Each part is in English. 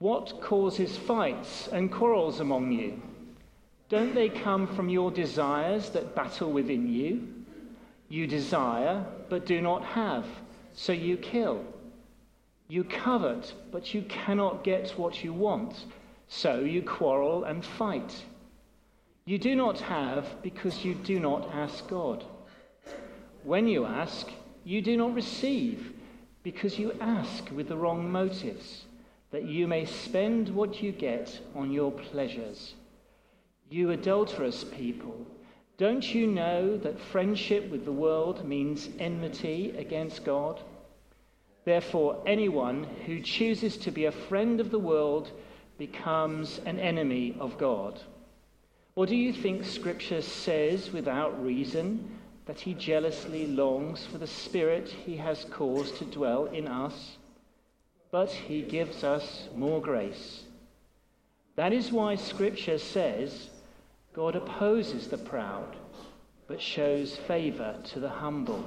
What causes fights and quarrels among you? Don't they come from your desires that battle within you? You desire, but do not have, so you kill. You covet, but you cannot get what you want, so you quarrel and fight. You do not have because you do not ask God. When you ask, you do not receive because you ask with the wrong motives, that you may spend what you get on your pleasures. You adulterous people, don't you know that friendship with the world means enmity against God? Therefore, anyone who chooses to be a friend of the world becomes an enemy of God. Or do you think Scripture says without reason that he jealously longs for the Spirit he has caused to dwell in us? But he gives us more grace. That is why Scripture says, God opposes the proud, but shows favor to the humble.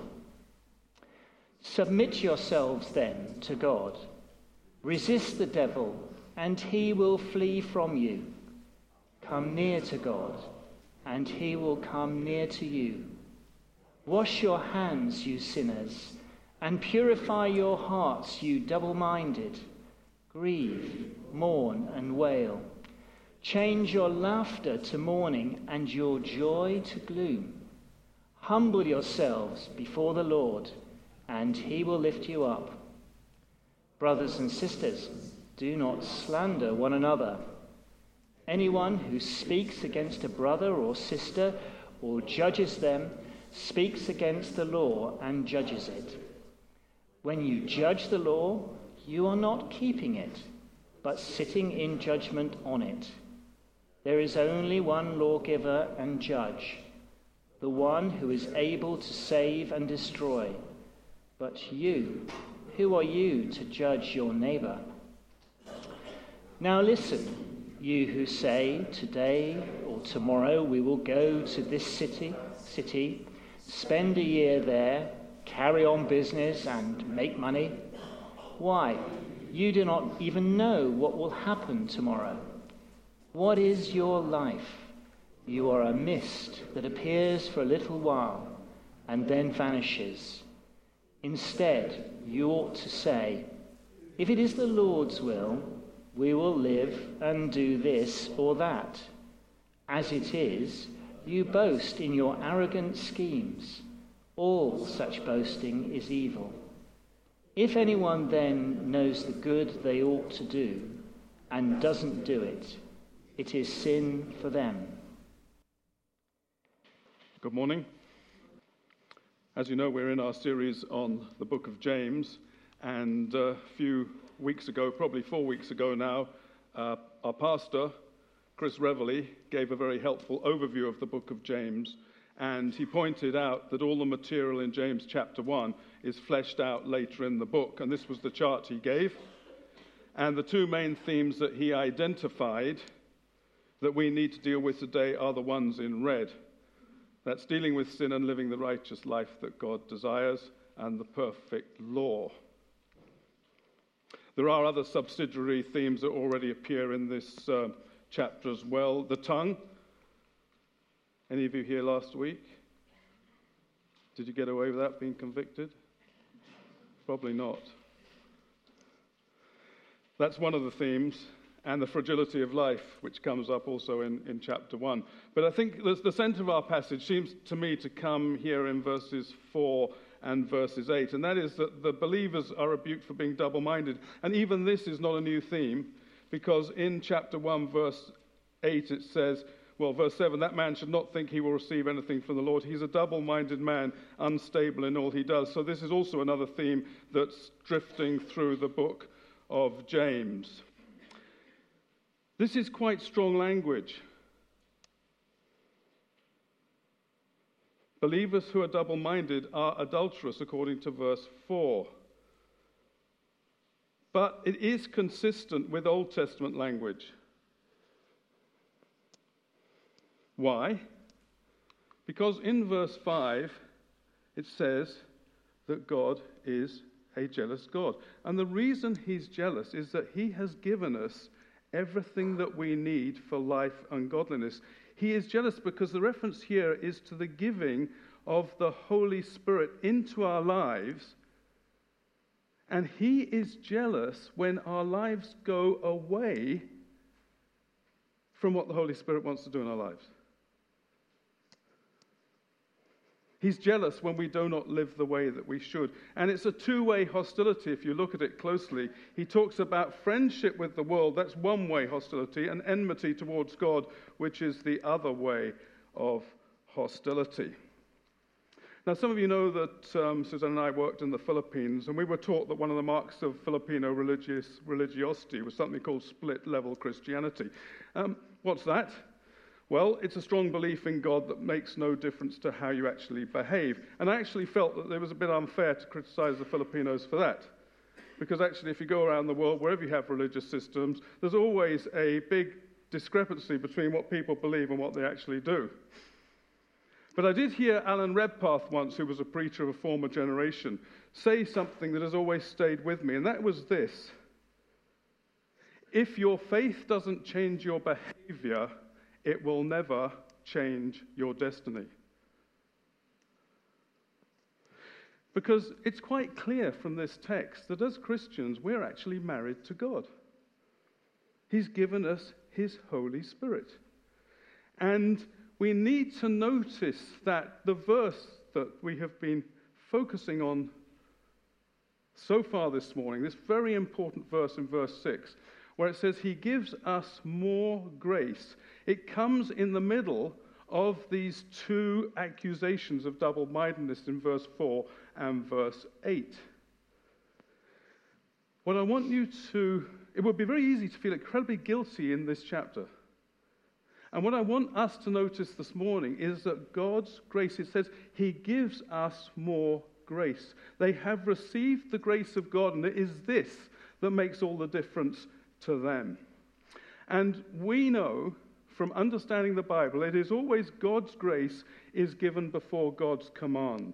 Submit yourselves then to God. Resist the devil, and he will flee from you. Come near to God, and he will come near to you. Wash your hands, you sinners, and purify your hearts, you double-minded. Grieve, mourn, and wail. Change your laughter to mourning and your joy to gloom. Humble yourselves before the Lord, and he will lift you up. Brothers and sisters, do not slander one another. Anyone who speaks against a brother or sister or judges them speaks against the law and judges it. When you judge the law, you are not keeping it, but sitting in judgment on it. There is only one lawgiver and judge, the one who is able to save and destroy. But you, who are you to judge your neighbor? Now listen, you who say, today or tomorrow we will go to this city, spend a year there, carry on business and make money. Why? You do not even know what will happen tomorrow. What is your life? You are a mist that appears for a little while and then vanishes. Instead, you ought to say, if it is the Lord's will, we will live and do this or that. As it is, you boast in your arrogant schemes. All such boasting is evil. If anyone then knows the good they ought to do and doesn't do it, it is sin for them. Good morning. As you know, we're in our series on the book of James, and a few weeks ago, probably 4 weeks ago now, our pastor, Chris Reveley, gave a very helpful overview of the book of James, and he pointed out that all the material in James chapter 1 is fleshed out later in the book, and this was the chart he gave. And the two main themes that he identified that we need to deal with today are the ones in red. That's dealing with sin and living the righteous life that God desires, and the perfect law. There are other subsidiary themes that already appear in this chapter as well. The tongue. Any of you here last week? Did you get away with that, being convicted? Probably not. That's one of the themes. And the fragility of life, which comes up also in chapter 1. But I think the center of our passage seems to me to come here in verses 4 and verses 8. And that is that the believers are rebuked for being double-minded. And even this is not a new theme, because in chapter 1, verse 8, it says, well, verse 7, that man should not think he will receive anything from the Lord. He's a double-minded man, unstable in all he does. So this is also another theme that's drifting through the book of James. This is quite strong language. Believers who are double-minded are adulterous, according to verse 4. But it is consistent with Old Testament language. Why? Because in verse 5, it says that God is a jealous God. And the reason he's jealous is that he has given us everything that we need for life and godliness. He is jealous because the reference here is to the giving of the Holy Spirit into our lives. And he is jealous when our lives go away from what the Holy Spirit wants to do in our lives. He's jealous when we do not live the way that we should. And it's a two-way hostility if you look at it closely. He talks about friendship with the world, that's one-way hostility, and enmity towards God, which is the other way of hostility. Now, some of you know that Susan and I worked in the Philippines, and we were taught that one of the marks of Filipino religiosity was something called split-level Christianity. What's that? Well, it's a strong belief in God that makes no difference to how you actually behave. And I actually felt that it was a bit unfair to criticize the Filipinos for that. Because actually, if you go around the world, wherever you have religious systems, there's always a big discrepancy between what people believe and what they actually do. But I did hear Alan Redpath once, who was a preacher of a former generation, say something that has always stayed with me, and that was this. If your faith doesn't change your behavior, it will never change your destiny. Because it's quite clear from this text that as Christians, we're actually married to God. He's given us his Holy Spirit. And we need to notice that the verse that we have been focusing on so far this morning, this very important verse in verse 6, where it says he gives us more grace. It comes in the middle of these two accusations of double-mindedness in verse 4 and verse 8. What I want you to... It would be very easy to feel incredibly guilty in this chapter. And what I want us to notice this morning is that God's grace, it says, he gives us more grace. They have received the grace of God, and it is this that makes all the difference to them. And we know from understanding the Bible, it is always God's grace is given before God's command.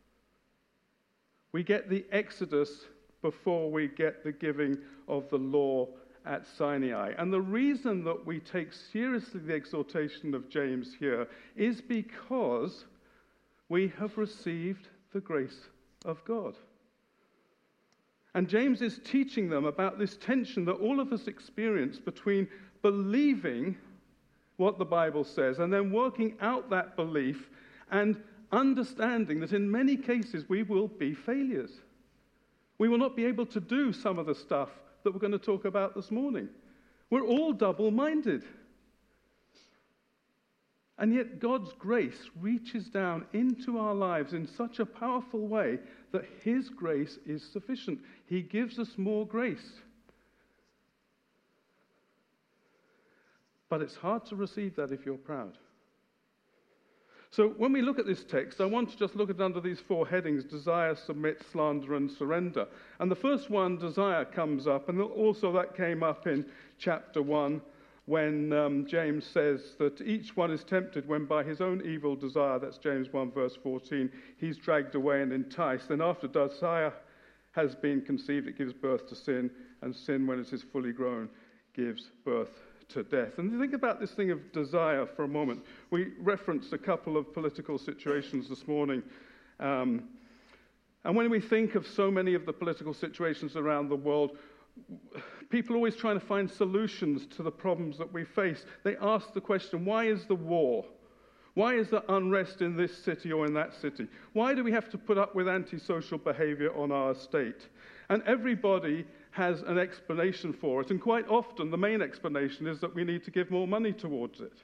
We get the Exodus before we get the giving of the law at Sinai. And the reason that we take seriously the exhortation of James here is because we have received the grace of God. And James is teaching them about this tension that all of us experience between believing what the Bible says and then working out that belief and understanding that in many cases we will be failures. We will not be able to do some of the stuff that we're going to talk about this morning. We're all double-minded. And yet God's grace reaches down into our lives in such a powerful way that his grace is sufficient. He gives us more grace. But it's hard to receive that if you're proud. So when we look at this text, I want to just look at it under these four headings: desire, submit, slander, and surrender. And the first one, desire, comes up, and also that came up in chapter 1 when James says that each one is tempted when by his own evil desire, that's James 1 verse 14, he's dragged away and enticed. Then after desire has been conceived, it gives birth to sin, and sin, when it is fully grown, gives birth to death. And think about this thing of desire for a moment. We referenced a couple of political situations this morning. And when we think of so many of the political situations around the world, people are always trying to find solutions to the problems that we face. They ask the question, why is the war? Why is there unrest in this city or in that city? Why do we have to put up with antisocial behavior on our estate? And everybody has an explanation for it. And quite often, the main explanation is that we need to give more money towards it.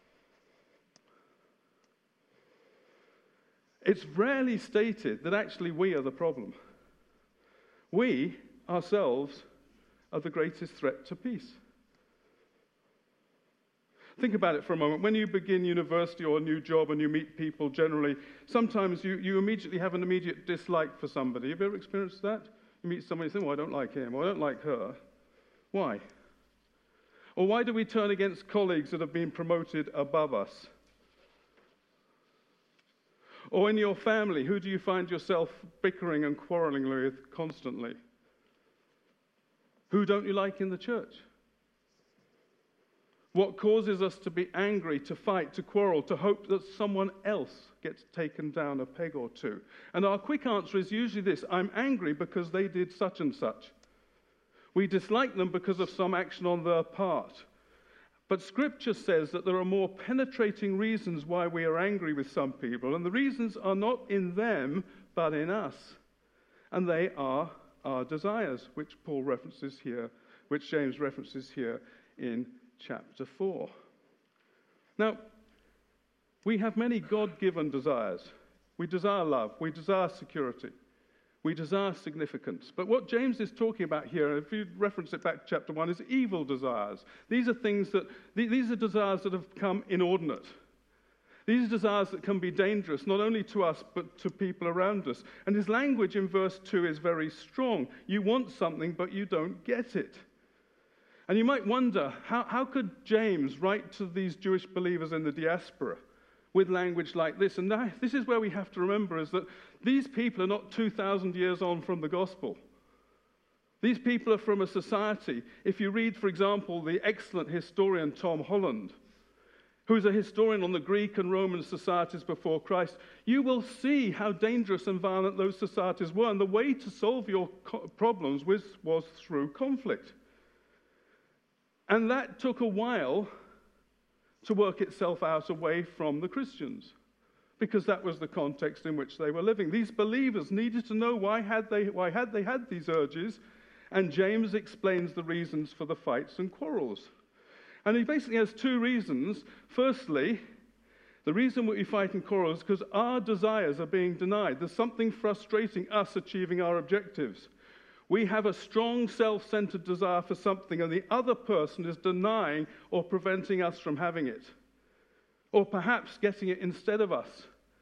It's rarely stated that actually we are the problem. We, ourselves, are the greatest threat to peace. Think about it for a moment. When you begin university or a new job and you meet people generally, sometimes you immediately have an immediate dislike for somebody. Have you ever experienced that? You meet somebody and say, well, I don't like him, or I don't like her. Why? Or why do we turn against colleagues that have been promoted above us? Or in your family, who do you find yourself bickering and quarreling with constantly? Who don't you like in the church? What causes us to be angry, to fight, to quarrel, to hope that someone else gets taken down a peg or two? And our quick answer is usually this: I'm angry because they did such and such. We dislike them because of some action on their part. But Scripture says that there are more penetrating reasons why we are angry with some people, and the reasons are not in them, but in us. And they are our desires, which Paul references here, which James references here in chapter 4. Now, we have many God-given desires. We desire love, we desire security, we desire significance. But what James is talking about here, if you reference it back to chapter 1, is evil desires. These are desires that have become inordinate. These are desires that can be dangerous, not only to us, but to people around us. And his language in verse 2 is very strong. You want something, but you don't get it. And you might wonder, how could James write to these Jewish believers in the diaspora with language like this? And this is where we have to remember, is that these people are not 2,000 years on from the gospel. These people are from a society. If you read, for example, the excellent historian Tom Holland, who's a historian on the Greek and Roman societies before Christ, you will see how dangerous and violent those societies were. And the way to solve your problems was through conflict. And that took a while to work itself out away from the Christians, because that was the context in which they were living. These believers needed to know why had they had these urges, and James explains the reasons for the fights and quarrels. And he basically has two reasons. Firstly, the reason we fight and quarrel is because our desires are being denied. There's something frustrating us achieving our objectives. We have a strong self-centered desire for something, and the other person is denying or preventing us from having it, or perhaps getting it instead of us.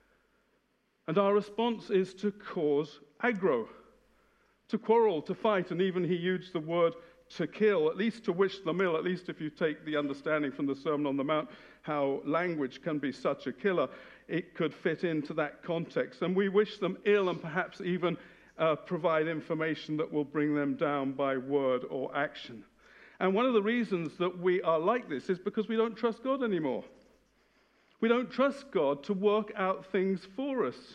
And our response is to cause aggro, to quarrel, to fight, and even he used the word to kill, at least to wish them ill, at least if you take the understanding from the Sermon on the Mount, how language can be such a killer, it could fit into that context. And we wish them ill and perhaps even provide information that will bring them down by word or action. And one of the reasons that we are like this is because we don't trust God anymore. We don't trust God to work out things for us.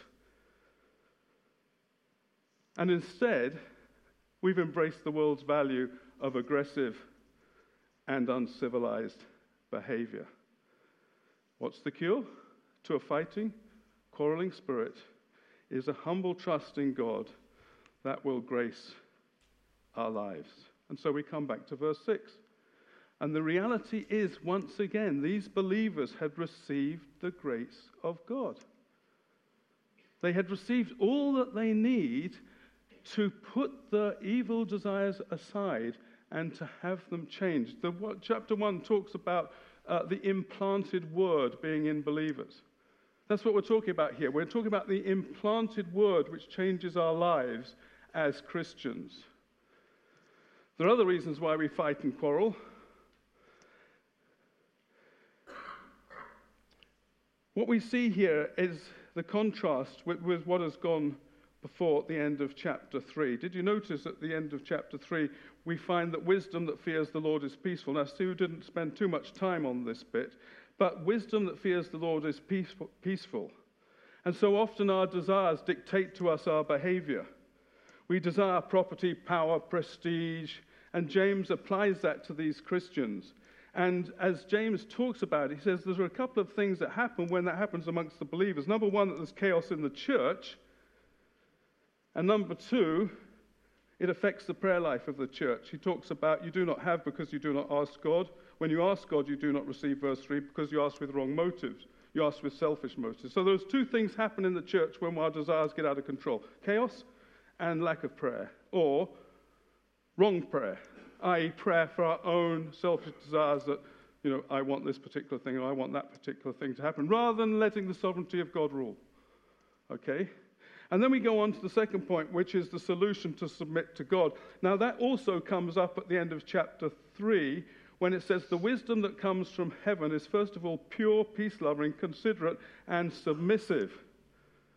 And instead, we've embraced the world's value of aggressive and uncivilized behavior. What's the cure to a fighting, quarreling spirit? Is a humble trust in God that will grace our lives. And so we come back to verse 6. And the reality is, once again, these believers had received the grace of God. They had received all that they need to put the evil desires aside and to have them changed. Chapter 1 talks about the implanted word being in believers. That's what we're talking about here. We're talking about the implanted word which changes our lives as Christians. There are other reasons why we fight and quarrel. What we see here is the contrast with what has gone before at the end of chapter 3. Did you notice at the end of chapter 3, we find that wisdom that fears the Lord is peaceful. Now, Sue didn't spend too much time on this bit, but wisdom that fears the Lord is peaceful. And so often our desires dictate to us our behavior. We desire property, power, prestige, and James applies that to these Christians. And as James talks about it, he says there are a couple of things that happen when that happens amongst the believers. Number one, that there's chaos in the church. And number two, it affects the prayer life of the church. He talks about you do not have because you do not ask God. When you ask God, you do not receive, verse 3, because you ask with wrong motives. You ask with selfish motives. So those two things happen in the church when our desires get out of control. Chaos and lack of prayer. Or wrong prayer, i.e. prayer for our own selfish desires that, I want this particular thing or I want that particular thing to happen, rather than letting the sovereignty of God rule. Okay? And then we go on to the second point, which is the solution to submit to God. Now that also comes up at the end of chapter 3, when it says the wisdom that comes from heaven is first of all pure, peace-loving, considerate, and submissive.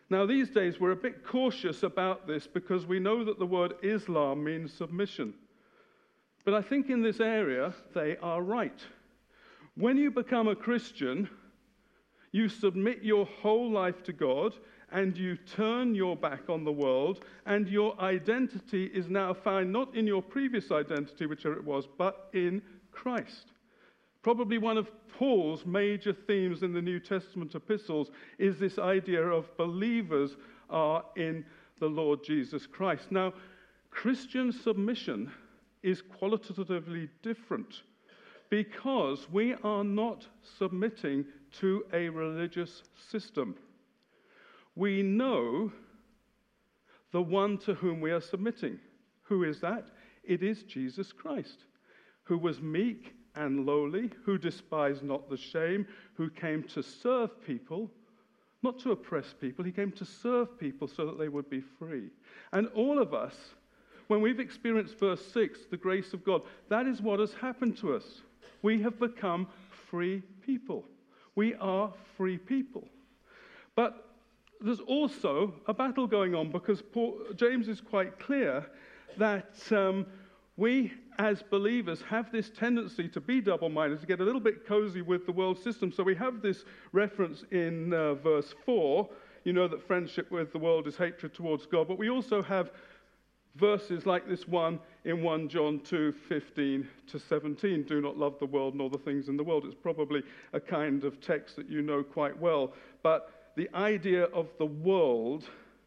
Now, these days, we're a bit cautious about this because we know that the word Islam means submission. But I think in this area, they are right. When you become a Christian, you submit your whole life to God, and you turn your back on the world, and your identity is now found not in your previous identity, whichever it was, but in Christ. Probably one of Paul's major themes in the New Testament epistles is this idea of believers are in the Lord Jesus Christ. Now, Christian submission is qualitatively different because we are not submitting to a religious system. We know the one to whom we are submitting. Who is that? It is Jesus Christ, who was meek and lowly, who despised not the shame, who came to serve people, not to oppress people. He came to serve people so that they would be free. And all of us, when we've experienced verse 6, the grace of God, that is what has happened to us. We have become free people. We are free people. But there's also a battle going on because James is quite clear that we as believers have this tendency to be double-minded, to get a little bit cozy with the world system. So we have this reference in verse 4, you know that friendship with the world is hatred towards God. But we also have verses like this one in 1 John 2:15-17. Do not love the world nor the things in the world. It's probably a kind of text that you know quite well. But the idea of the world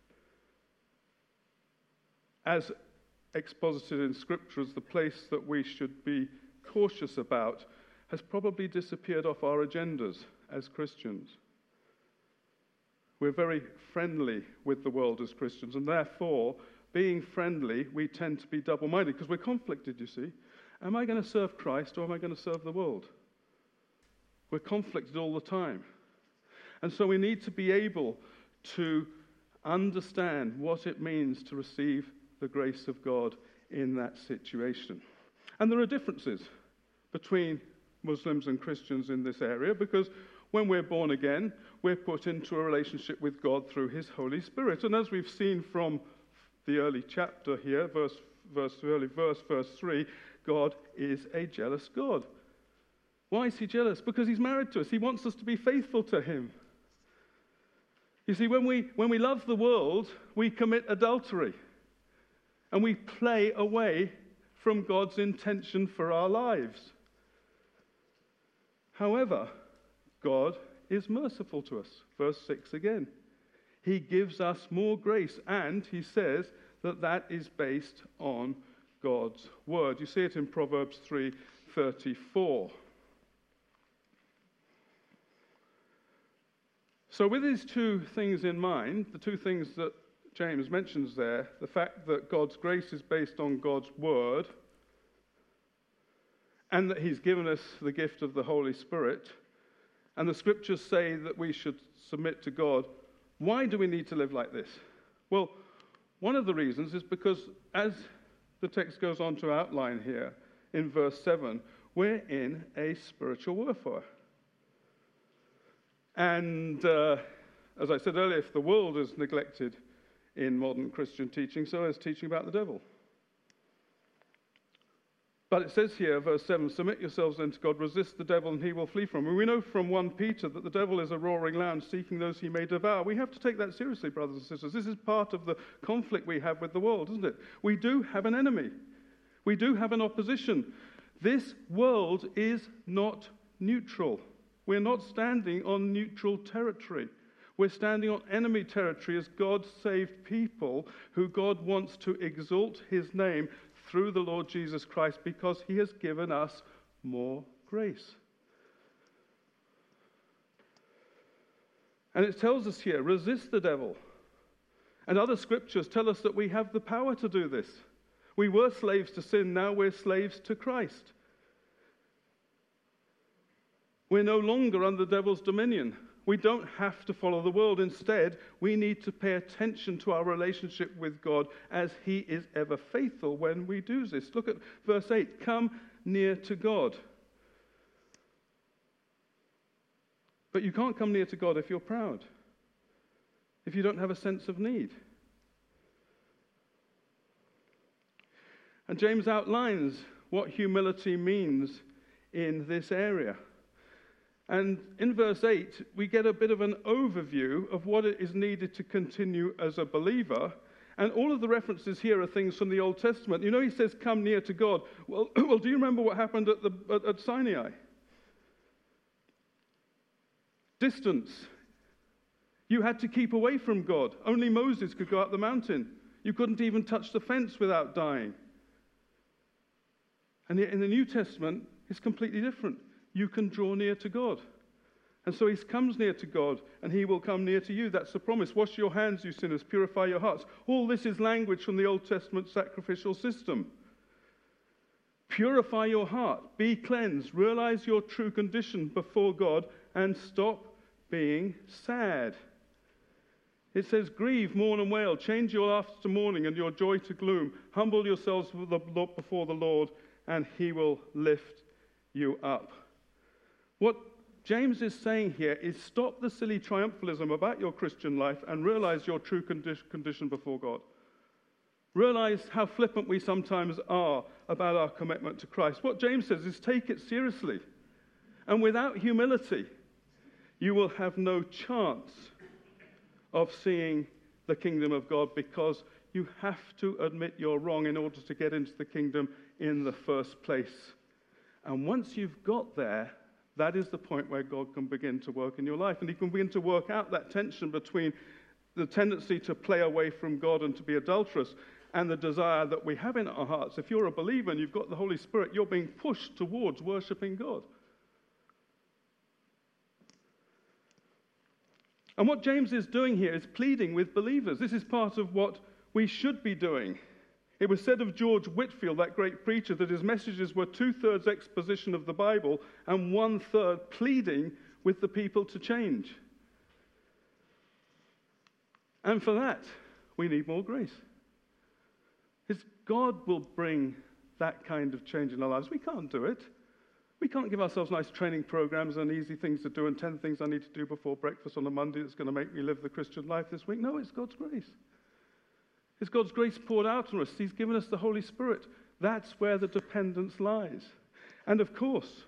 as exposited in Scripture as the place that we should be cautious about has probably disappeared off our agendas as Christians. We're very friendly with the world as Christians, and therefore, being friendly, we tend to be double-minded because we're conflicted, you see. Am I going to serve Christ or am I going to serve the world? We're conflicted all the time. And so we need to be able to understand what it means to receive the grace of God in that situation. And there are differences between Muslims and Christians in this area because when we're born again, we're put into a relationship with God through His Holy Spirit. And as we've seen from the early chapter here, verse 3, God is a jealous God. Why is He jealous? Because He's married to us. He wants us to be faithful to Him. You see, when we love the world, we commit adultery. And we play away from God's intention for our lives. However, God is merciful to us. Verse 6 again. He gives us more grace, and He says that that is based on God's word. You see it in Proverbs 3:34. So with these two things in mind, the two things that James mentions there, the fact that God's grace is based on God's word, and that He's given us the gift of the Holy Spirit, and the Scriptures say that we should submit to God. Why do we need to live like this? Well, one of the reasons is because, as the text goes on to outline here in verse 7, we're in a spiritual warfare. And as I said earlier, if the world is neglected in modern Christian teaching, so is teaching about the devil. But it says here, verse 7, submit yourselves then to God, resist the devil and he will flee from you. We know from 1 Peter that the devil is a roaring lion seeking those he may devour. We have to take that seriously, brothers and sisters. This is part of the conflict we have with the world, isn't it? We do have an enemy. We do have an opposition. This world is not neutral. We're not standing on neutral territory. We're standing on enemy territory as God-saved people who God wants to exalt His name through the Lord Jesus Christ because He has given us more grace. And it tells us here, resist the devil. And other scriptures tell us that we have the power to do this. We were slaves to sin, now we're slaves to Christ. We're no longer under the devil's dominion. We don't have to follow the world. Instead, we need to pay attention to our relationship with God as He is ever faithful when we do this. Look at verse 8. Come near to God. But you can't come near to God if you're proud. if you don't have a sense of need? And James outlines what humility means in this area. And in verse 8, we get a bit of an overview of what is needed to continue as a believer. And all of the references here are things from the Old Testament. You know, he says, come near to God. Well, do you remember what happened at Sinai? Distance. You had to keep away from God. Only Moses could go up the mountain. You couldn't even touch the fence without dying. And yet in the New Testament, it's completely different. You can draw near to God. And so he comes near to God, and he will come near to you. That's the promise. Wash your hands, you sinners. Purify your hearts. All this is language from the Old Testament sacrificial system. Purify your heart. Be cleansed. Realize your true condition before God, and stop being sad. It says, grieve, mourn, and wail. Change your laughter to mourning and your joy to gloom. Humble yourselves before the Lord, and he will lift you up. What James is saying here is stop the silly triumphalism about your Christian life and realize your true condition before God. Realize how flippant we sometimes are about our commitment to Christ. What James says is take it seriously. And without humility, you will have no chance of seeing the kingdom of God, because you have to admit you're wrong in order to get into the kingdom in the first place. And once you've got there, that is the point where God can begin to work in your life. And he can begin to work out that tension between the tendency to play away from God and to be adulterous and the desire that we have in our hearts. If you're a believer and you've got the Holy Spirit, you're being pushed towards worshiping God. And what James is doing here is pleading with believers. This is part of what we should be doing. It was said of George Whitefield, that great preacher, that his messages were 2/3 exposition of the Bible and 1/3 pleading with the people to change. And for that, we need more grace. Because God will bring that kind of change in our lives. We can't do it. We can't give ourselves nice training programs and easy things to do and 10 things I need to do before breakfast on a Monday that's going to make me live the Christian life this week. No, it's God's grace. It's God's grace poured out on us. He's given us the Holy Spirit. That's where the dependence lies. And of course,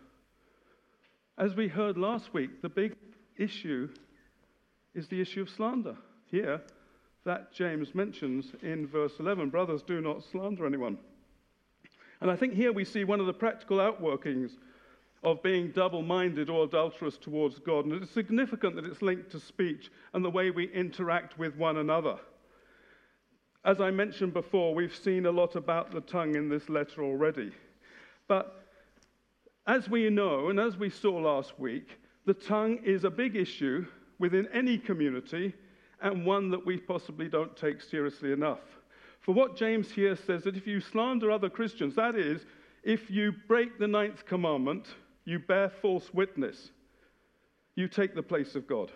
as we heard last week, the big issue is the issue of slander. Here, that James mentions in verse 11, brothers, do not slander anyone. And I think here we see one of the practical outworkings of being double-minded or adulterous towards God. And it's significant that it's linked to speech and the way we interact with one another. As I mentioned before, we've seen a lot about the tongue in this letter already. But as we know, and as we saw last week, the tongue is a big issue within any community, and one that we possibly don't take seriously enough. For what James here says, that if you slander other Christians, that is, if you break the 9th commandment, you bear false witness, you take the place of God.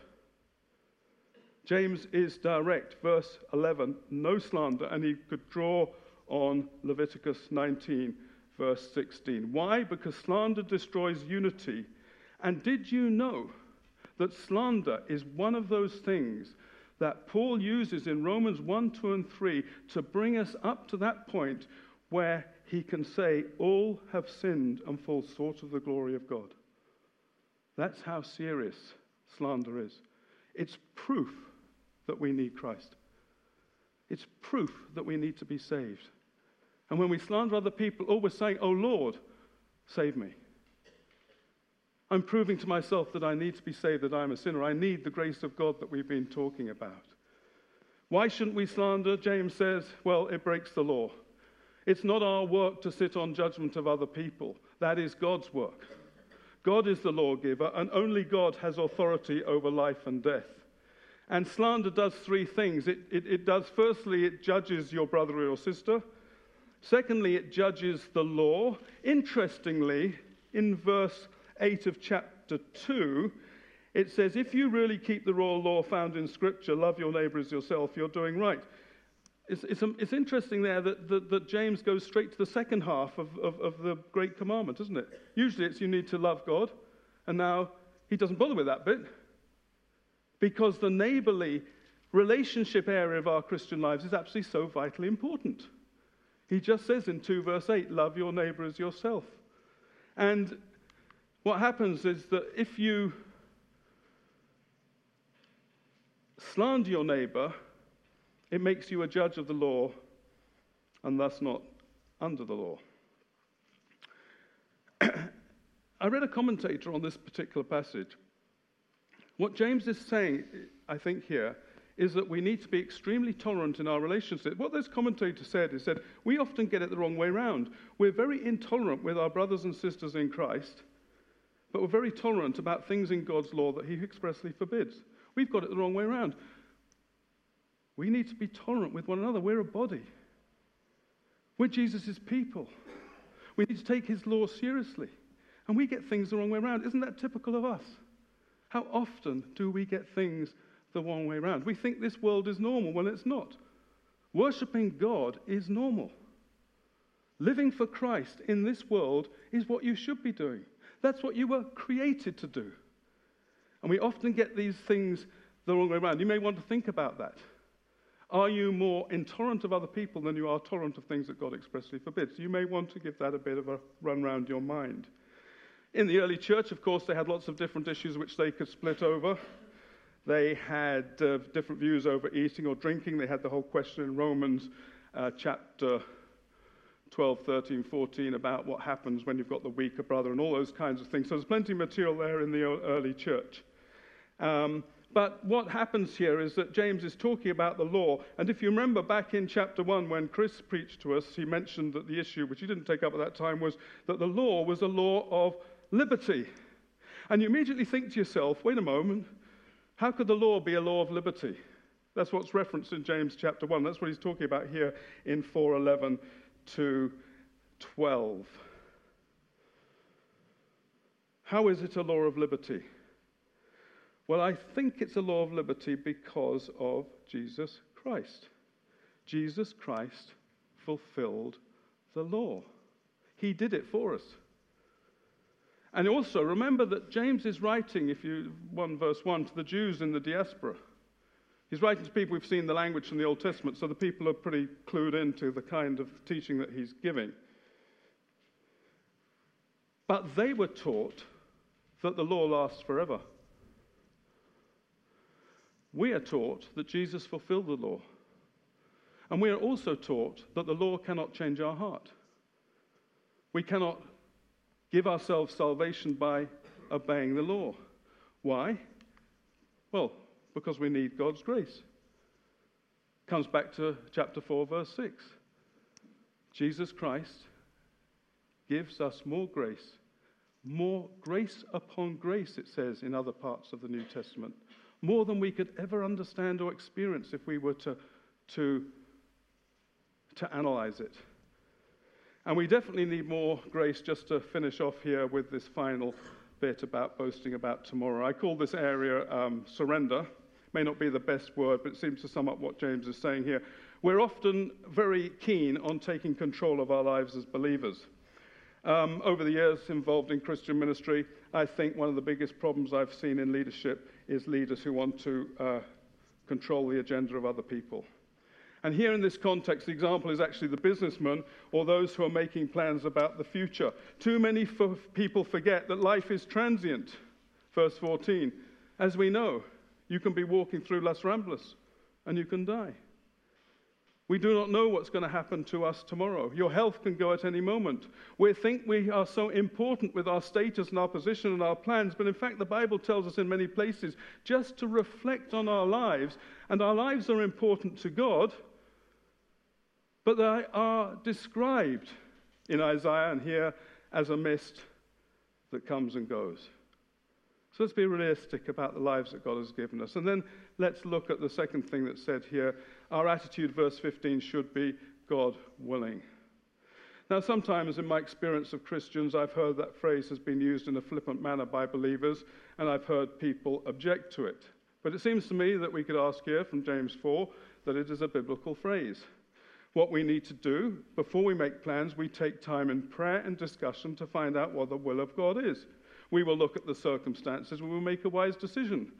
James is direct. Verse 11, no slander, and he could draw on Leviticus 19, verse 16. Why? Because slander destroys unity. And did you know that slander is one of those things that Paul uses in Romans 1, 2, and 3 to bring us up to that point where he can say, all have sinned and fall short of the glory of God. That's how serious slander is. It's proof that we need Christ. It's proof that we need to be saved. And when we slander other people, all we're saying, oh Lord, save me. I'm proving to myself that I need to be saved, that I'm a sinner. I need the grace of God that we've been talking about. Why shouldn't we slander? James says, well, it breaks the law. It's not our work to sit on judgment of other people. That is God's work. God is the lawgiver, and only God has authority over life and death. And slander does 3 things. It does, firstly, it judges your brother or your sister. Secondly, it judges the law. Interestingly, in verse 8 of chapter 2, it says, if you really keep the royal law found in Scripture, love your neighbor as yourself, you're doing right. It's interesting there that James goes straight to the second half of the Great Commandment, isn't it? Usually it's you need to love God, and now he doesn't bother with that bit, because the neighborly relationship area of our Christian lives is absolutely so vitally important. He just says in 2 verse 8, love your neighbor as yourself. And what happens is that if you slander your neighbor, it makes you a judge of the law and thus not under the law. I read a commentator on this particular passage. What James is saying, I think here, is that we need to be extremely tolerant in our relationships. What this commentator said is that we often get it the wrong way around. We're very intolerant with our brothers and sisters in Christ, but we're very tolerant about things in God's law that he expressly forbids. We've got it the wrong way around. We need to be tolerant with one another. We're a body. We're Jesus' people. We need to take his law seriously. And we get things the wrong way around. Isn't that typical of us? How often do we get things the wrong way around? We think this world is normal when it's not. Worshipping God is normal. Living for Christ in this world is what you should be doing. That's what you were created to do. And we often get these things the wrong way around. You may want to think about that. Are you more intolerant of other people than you are tolerant of things that God expressly forbids? You may want to give that a bit of a run round your mind. In the early church, of course, they had lots of different issues which they could split over. They had different views over eating or drinking. They had the whole question in Romans chapter 12, 13, 14 about what happens when you've got the weaker brother and all those kinds of things. So there's plenty of material there in the early church. But what happens here is that James is talking about the law. And if you remember back in chapter 1 when Chris preached to us, he mentioned that the issue, which he didn't take up at that time, was that the law was a law of liberty. And you immediately think to yourself, wait a moment, how could the law be a law of liberty? That's what's referenced in James chapter 1. That's what he's talking about here in 4:11 to 12. How is it a law of liberty? Well, I think it's a law of liberty because of Jesus Christ. Jesus Christ fulfilled the law. He did it for us. And also, remember that James is writing, 1 verse 1, to the Jews in the diaspora. He's writing to people who've seen the language from the Old Testament, so the people are pretty clued into the kind of teaching that he's giving. But they were taught that the law lasts forever. We are taught that Jesus fulfilled the law. And we are also taught that the law cannot change our heart. We cannot give ourselves salvation by obeying the law. Why? Well, because we need God's grace. Comes back to chapter 4, verse 6. Jesus Christ gives us more grace upon grace, it says in other parts of the New Testament. More than we could ever understand or experience if we were to analyze it. And we definitely need more grace. Just to finish off here with this final bit about boasting about tomorrow. I call this area surrender. May not be the best word, but it seems to sum up what James is saying here. We're often very keen on taking control of our lives as believers. Over the years involved in Christian ministry, I think one of the biggest problems I've seen in leadership is leaders who want to control the agenda of other people. And here in this context, the example is actually the businessman or those who are making plans about the future. Too many people forget that life is transient. Verse 14, as we know, you can be walking through Las Ramblas and you can die. We do not know what's going to happen to us tomorrow. Your health can go at any moment. We think we are so important with our status and our position and our plans, but in fact the Bible tells us in many places just to reflect on our lives, and our lives are important to God, but they are described in Isaiah and here as a mist that comes and goes. So let's be realistic about the lives that God has given us. And then let's look at the second thing that's said here. Our attitude, verse 15, should be God willing. Now, sometimes in my experience of Christians, I've heard that phrase has been used in a flippant manner by believers, and I've heard people object to it. But it seems to me that we could ask here from James 4 that it is a biblical phrase. What we need to do before we make plans, we take time in prayer and discussion to find out what the will of God is. We will look at the circumstances, we will make a wise decision.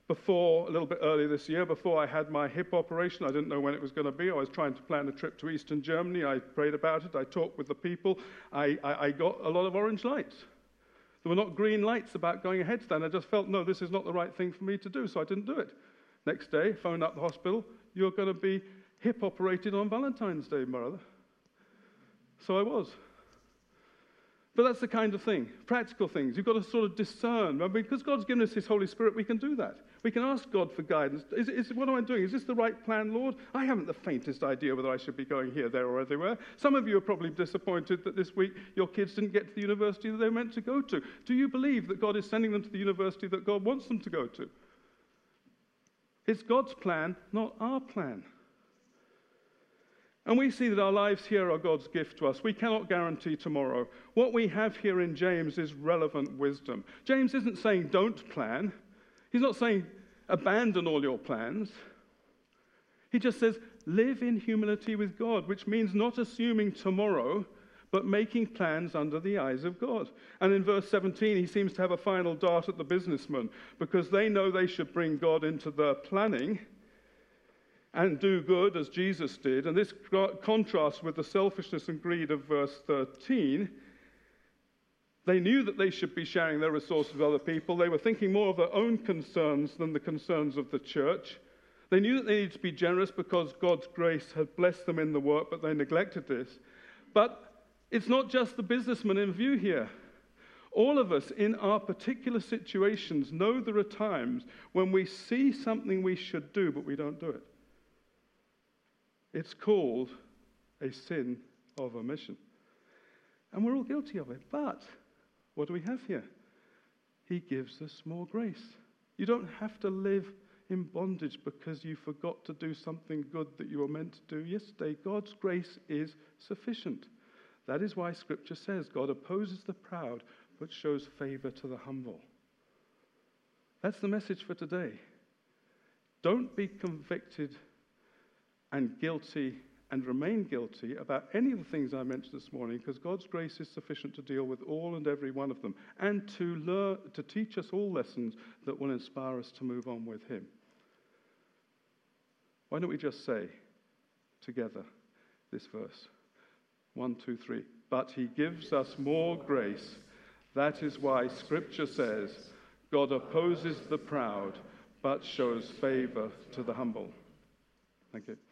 a little bit earlier this year, before I had my hip operation. I didn't know when it was going to be. I was trying to plan a trip to Eastern Germany. I prayed about it. I talked with the people. I got a lot of orange lights. There were not green lights about going ahead stand. I just felt, no, this is not the right thing for me to do, so I didn't do it. Next day, phoned up the hospital. You're going to be hip operated on Valentine's Day, brother. So I was. But that's the kind of thing, practical things. You've got to sort of discern. Because God's given us His Holy Spirit, we can do that. We can ask God for guidance. What am I doing? Is this the right plan, Lord? I haven't the faintest idea whether I should be going here, there, or everywhere. Some of you are probably disappointed that this week your kids didn't get to the university that they were meant to go to. Do you believe that God is sending them to the university that God wants them to go to? It's God's plan, not our plan. And we see that our lives here are God's gift to us. We cannot guarantee tomorrow. What we have here in James is relevant wisdom. James isn't saying don't plan. He's not saying abandon all your plans. He just says live in humility with God, which means not assuming tomorrow, but making plans under the eyes of God. And in verse 17, he seems to have a final dart at the businessmen, because they know they should bring God into their planning and do good as Jesus did. And this contrasts with the selfishness and greed of verse 13. They knew that they should be sharing their resources with other people. They were thinking more of their own concerns than the concerns of the church. They knew that they needed to be generous because God's grace had blessed them in the work, but they neglected this. But it's not just the businessman in view here. All of us in our particular situations know there are times when we see something we should do, but we don't do it. It's called a sin of omission. And we're all guilty of it. But what do we have here? He gives us more grace. You don't have to live in bondage because you forgot to do something good that you were meant to do yesterday. God's grace is sufficient. That is why Scripture says God opposes the proud but shows favor to the humble. That's the message for today. Don't be convicted and guilty and remain guilty about any of the things I mentioned this morning, because God's grace is sufficient to deal with all and every one of them and to teach us all lessons that will inspire us to move on with Him. Why don't we just say together this verse? 1, 2, 3. But He gives us more grace. That is why Scripture says, God opposes the proud, but shows favor to the humble. Thank you.